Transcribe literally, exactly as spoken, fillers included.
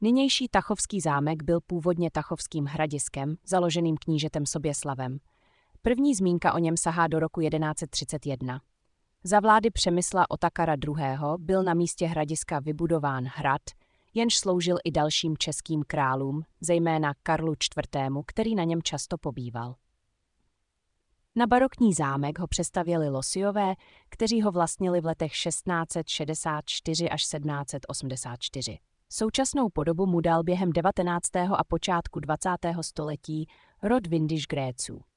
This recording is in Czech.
Nynější Tachovský zámek byl původně Tachovským hradiskem, založeným knížetem Soběslavem. První zmínka o něm sahá do roku jedenáct set třicet jedna. Za vlády Přemysla Otakara druhého. byl na místě hradiska vybudován hrad, jenž sloužil i dalším českým králům, zejména Karlu čtvrtému., který na něm často pobýval. Na barokní zámek ho přestavěli Losiové, kteří ho vlastnili v letech šestnáct set šedesát čtyři až sedmnáct set osmdesát čtyři. Současnou podobu mu dal během devatenáctého a počátku dvacátého století rod Windisch-Gréců.